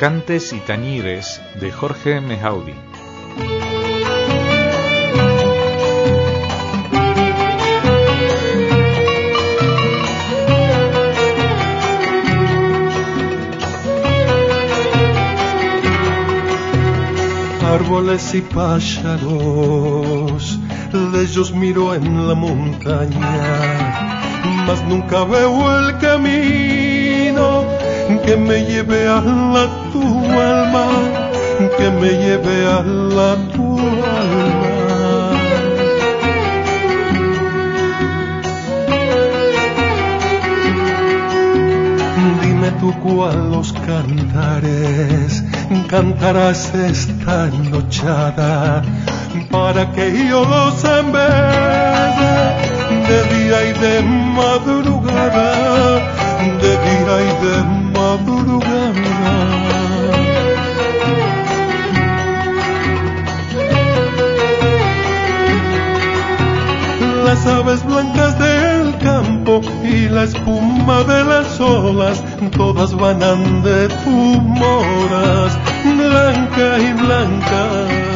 Cantes y tañires de Jorge Mehaudi. Árboles y pájaros, de ellos miro en la montaña, mas nunca veo el camino que me lleve a la tu alma, que me lleve a la tu alma. Dime tú cuál los cantares cantarás esta nochada, para que yo los envede de día y de madrugada, de día y de madrugada. Las aves blancas del campo y la espuma de las olas, todas vanan de tu moras, blanca y blanca,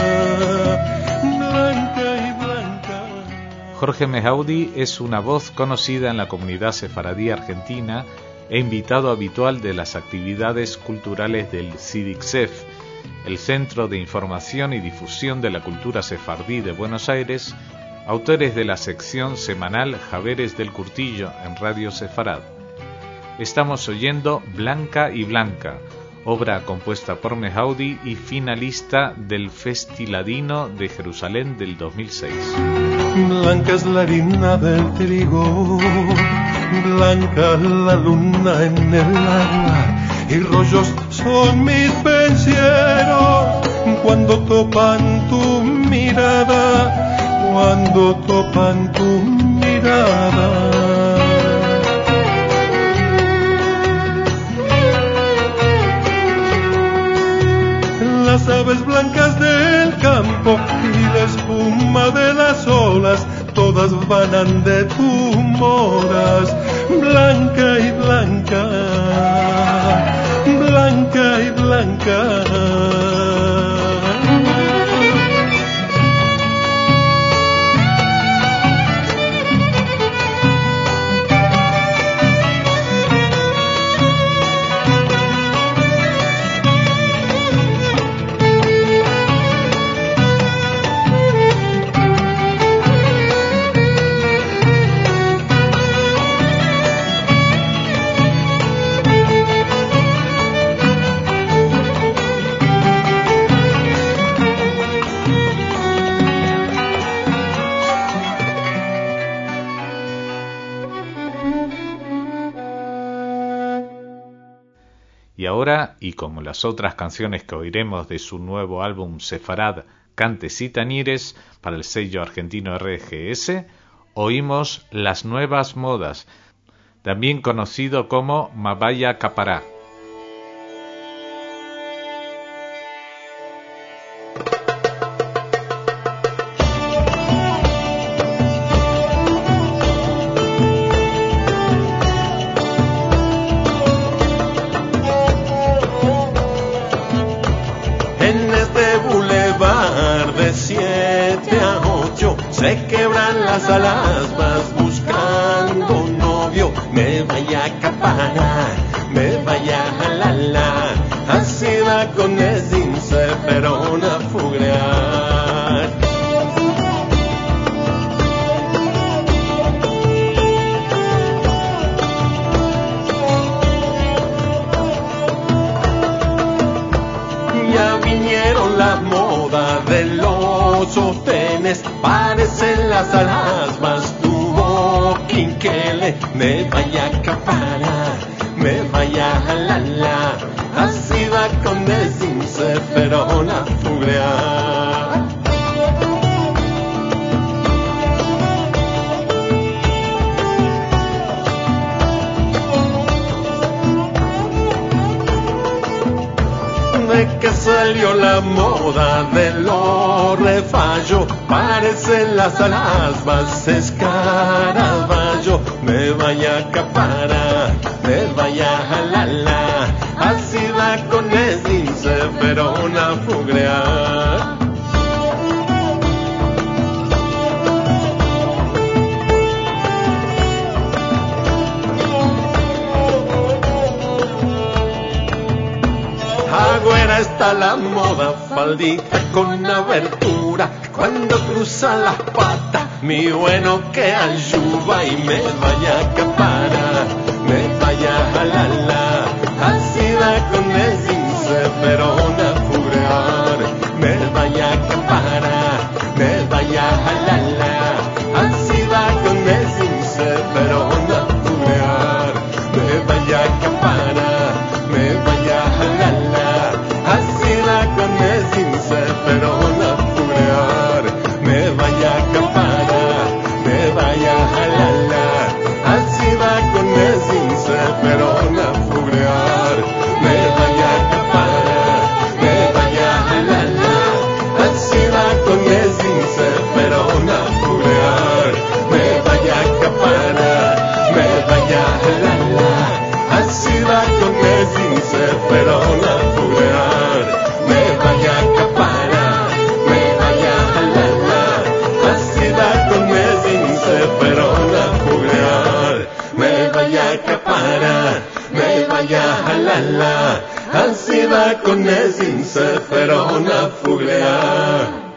blanca y blanca. Jorge Mehaudi es una voz conocida en la comunidad sefaradí argentina e invitado habitual de las actividades culturales del CIDICSEF, el Centro de Información y Difusión de la Cultura Sefardí de Buenos Aires, autores de la sección semanal Javeres del Curtillo en Radio Sefarad. Estamos oyendo Blanca y Blanca, obra compuesta por Mehaudi y finalista del Festiladino de Jerusalén del 2006. Blanca es la harina del trigo, blanca la luna en el agua, y rollos son mis penseros cuando topan tu mirada, cuando topan tu mirada. Las aves blancas del campo y la espuma de las olas, todas vanan de tu moras, blanca y blanca, blanca y blanca. Y ahora, y como las otras canciones que oiremos de su nuevo álbum Sefarad, Cantes y tañires, para el sello argentino RGS, oímos Las Nuevas Modas, también conocido como Mabaya Capará. Se quebran las alas, vas buscando un novio, me vaya a caparar, me vaya a la, así va con Esin Seferón a fugrear. Ya vinieron la moda de los sostenes, parecen las alas, más tu quinquele, me vaya a caparar, me vaya a la, así va con Esin Seferón a fugrear. De que salió la moda de los refallo, parecen las alas, más escaraballo, me vaya a caparar, me vaya a la, así va con Esin faldita con abertura, cuando cruza las patas, mi bueno que ayuda y me vaya a capara, me vaya a la, así va con el cince, pero una fugrear, me vaya a capara, me vaya a la, así va con el cince, pero una fugrear, me vaya a capara, me vaya a la, así va con el cince, pero una fugrear, me vaya a capara, me vaya a la, así va con el cince, pero una fugrear, me vaya a capara, me vaya a la, así va con el cince, pero una fugrear, me vaya a capara, me vaya a la, así va con el cince, pero una fugrear, me vaya a capara, me vaya a la, así va con el cince, pero una fugrear, me vaya a capara, me vaya a la, así va con el cince, pero una fuglear.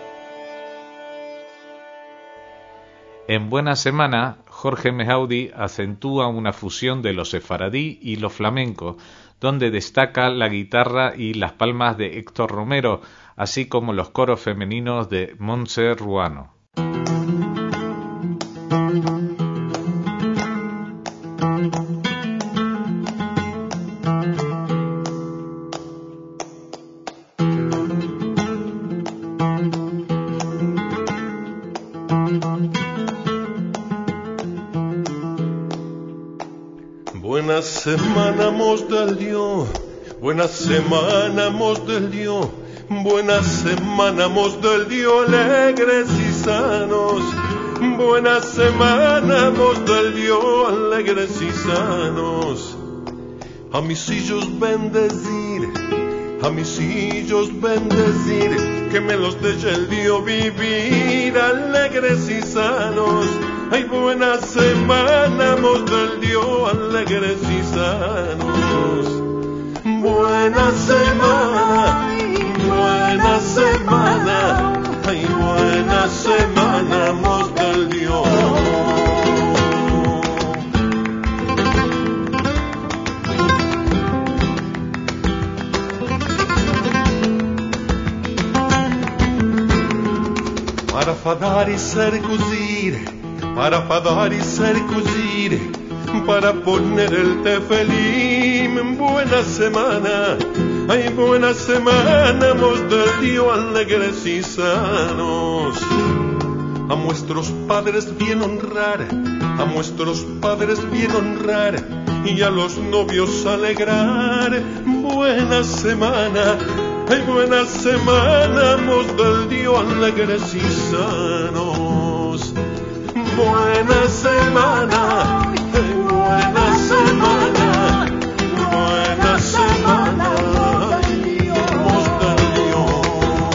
En Buena Semana, Jorge Mehaudi acentúa una fusión de lo sefaradí y lo flamenco, donde destaca la guitarra y las palmas de Héctor Romero, así como los coros femeninos de Montse Ruano. Buena semana, mos del Dios, buena semana, mos del Dios, buena semana, mos del Dios, alegres y sanos. Buena semana, mos del Dios, alegres y sanos. A mis hijos bendecir, a mis hijos bendecir, que me los deje el Dios vivir, alegres y sanos. Ay, buena semana, mos del Dios, alegres y sanos. Buena semana, buena semana, ay, buena semana, mos del Dios. Para fadar y circuncir, para fadar y circuncir, para poner el tefelim. Buena semana, ay, buena semana, mos del Dios, alegres y sanos. A nuestros padres bien honrar, a nuestros padres bien honrar, y a los novios alegrar. Buena semana, ay, buena semana, mos del Dios, alegres y sanos. Buena semana, ay, buena semana, buena semana, ay, mos del Dios.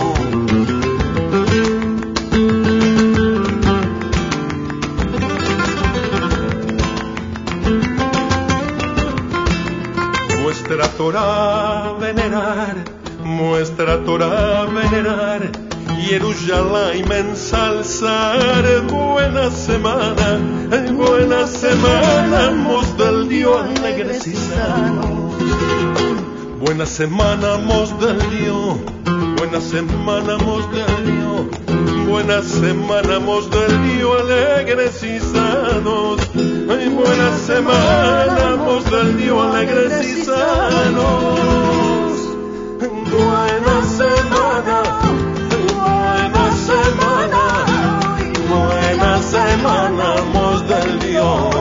Nuestra Torah venerar, nuestra Torah venerar, Jerusalén ensalzar. Buena semana, ay, buena semana, mos del Dios, alegres y sanos. Buena semana, mos del Dios, buena semana, mos del Dios, buena semana, mos del Dios, alegres y sanos. Ay, buena semana, mos del Dios, alegres y sanos. Buena semana, buena semana, buena semana, mos del Dios.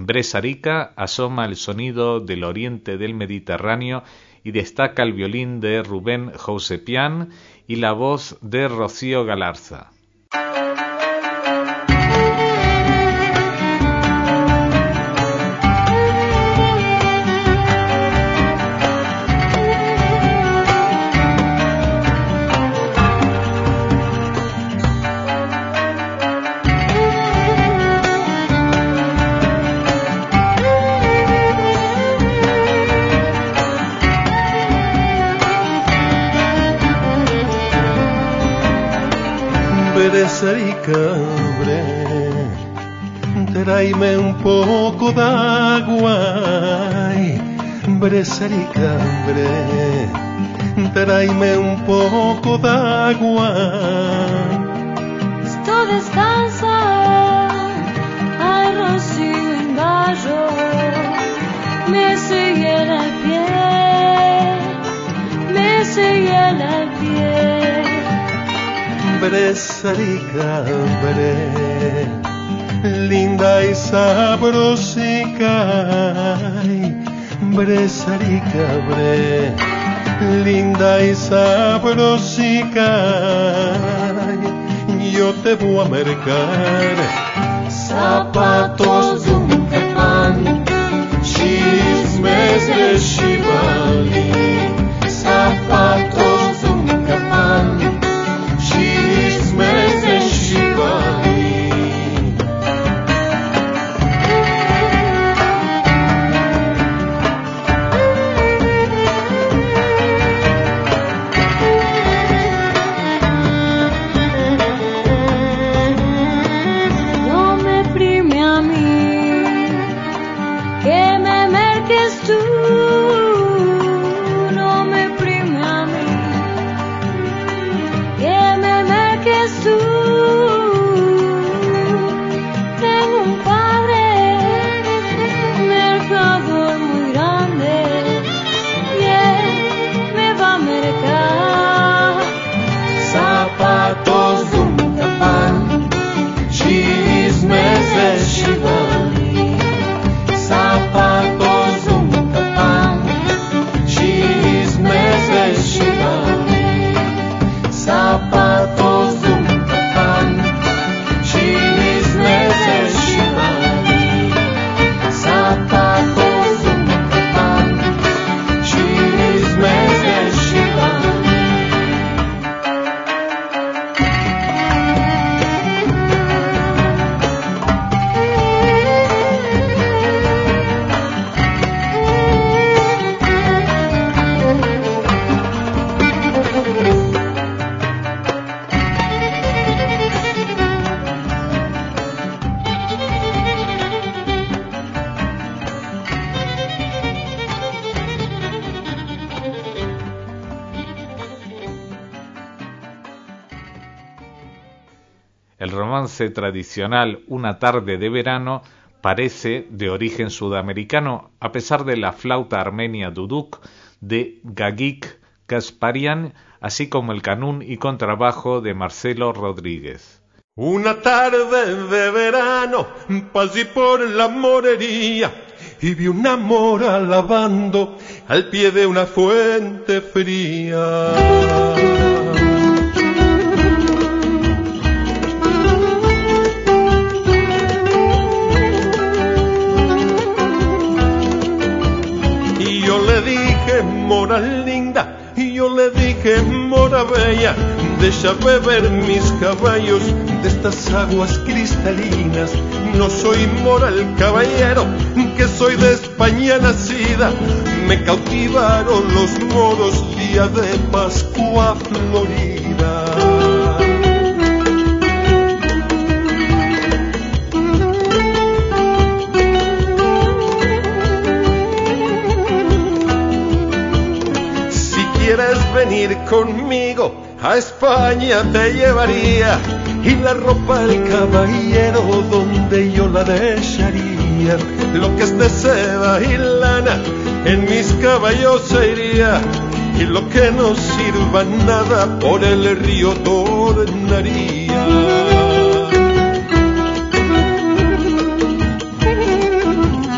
Brezarica asoma el sonido del oriente del Mediterráneo y destaca el violín de Rubén Jousepian y la voz de Rocío Galarza. Brezaricabre, tráeme un poco d'agua. Brezaricabre, tráeme un poco d'agua. Estoy descalza, hay rocío en barro, me sigue el pie, me sigue el pie. Brezaricabre, linda y sabrosica. Brezaricabre, linda y sabrosica. Yo te voy a mercar zapatos de un pan, chismes de Shivali, zapatos de un pan, chismes de Shivali. No me prime a mí, que me merques tú. No me prime a mí, que me merques tú. Tengo un padre, mercador muy grande, y él me va a mercar Zapatos de un pan, chismes de Shivali, zapatos de un pan, chismes de Shivali, zapatos de un pan, chismes de Shivali, zapatos de un pan, chismes de Shivali. El romance tradicional Una tarde de verano parece de origen sudamericano, a pesar de la flauta armenia duduk de Gagik Kasparian, así como el canún y contrabajo de Marcelo Rodríguez. Una tarde de verano pasé por la morería y vi una mora lavando al pie de una fuente fría. Y yo le dije, mora linda, y yo le dije, mora bella, deja beber mis caballos de estas aguas cristalinas. No soy mora el caballero, que soy de España nacida. Me cautivaron los moros día de Pascua Florida. Si quieres venir conmigo, a España te llevaría, y la ropa del caballero donde yo la dejaría. Lo que es de seda y lana en mis caballos se iría, y lo que no sirva nada por el río tornaría.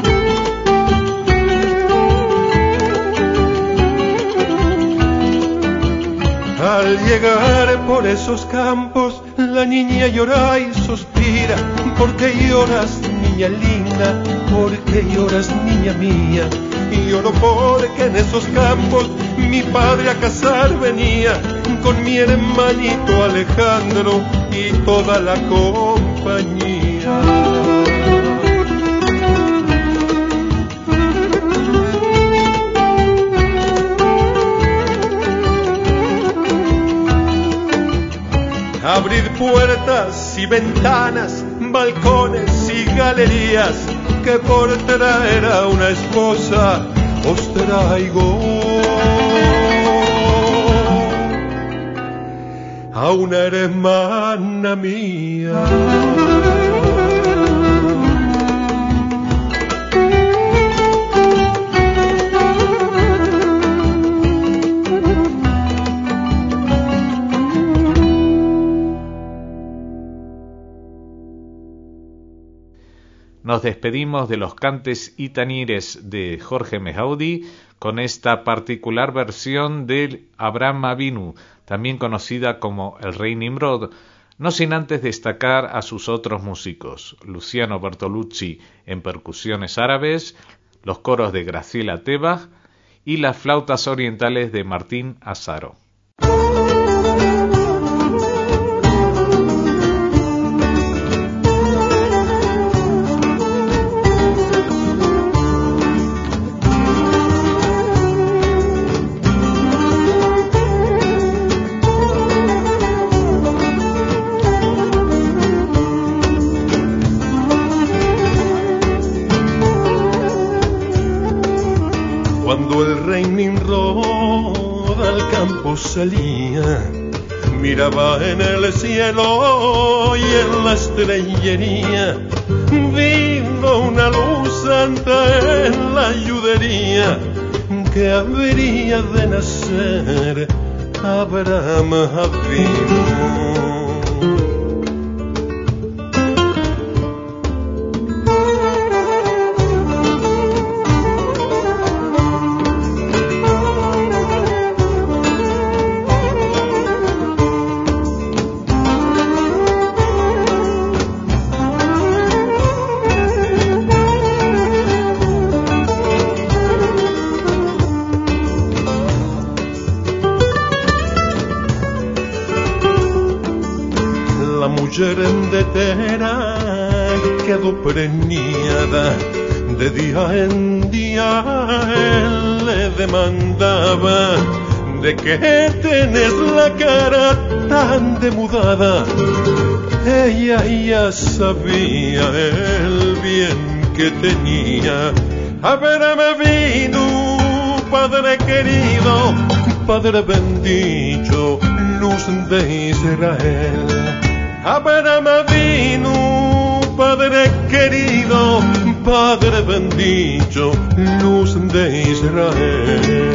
esos campos la niña llora y suspira. ¿Por qué lloras, niña linda? ¿Por qué lloras, niña mía? Y lloro porque en esos campos mi padre a cazar venía con mi hermanito Alejandro y toda la compañía. Abrir puertas y ventanas, balcones y galerías, que por traer a una esposa os traigo a una hermana mía. Nos despedimos de los cantes y tanires de Jorge Mehaudi con esta particular versión del Abraham Avinu, también conocida como el Rey Nimrod, no sin antes destacar a sus otros músicos, Luciano Bertolucci en percusiones árabes, los coros de Graciela Tebach y las flautas orientales de Martín Azaro. Cuando el rey Nimrod al campo salía, miraba en el cielo y en la estrellería, viendo una luz santa en la yudería, que habría de nacer Abraham Avinu. De Tera quedó preñada, de día en día él le demandaba: ¿de qué tenés la cara tan demudada? Ella ya sabía el bien que tenía. Abraham Avinu, Padre querido, Padre bendito, luz de Israel. Abraham Avinu, Padre querido, Padre bendito, luz de Israel.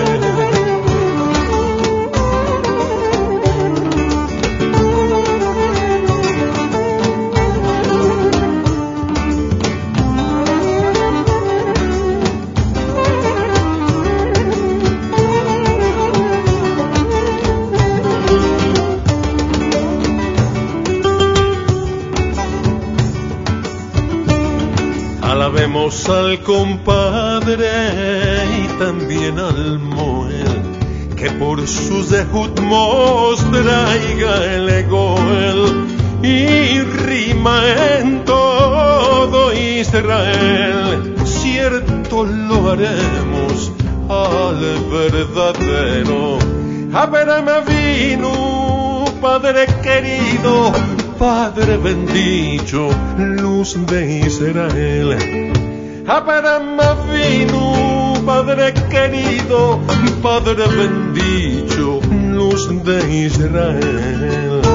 Alabemos al compadre y también al Moel, que por su zehut mos traiga el Goel y rima en todo Israel. Cierto lo haremos al verdadero. Abraham Avinu, Padre querido, Padre bendito, luz de Israel. Abraham Avinu, Padre querido, Padre bendito, luz de Israel.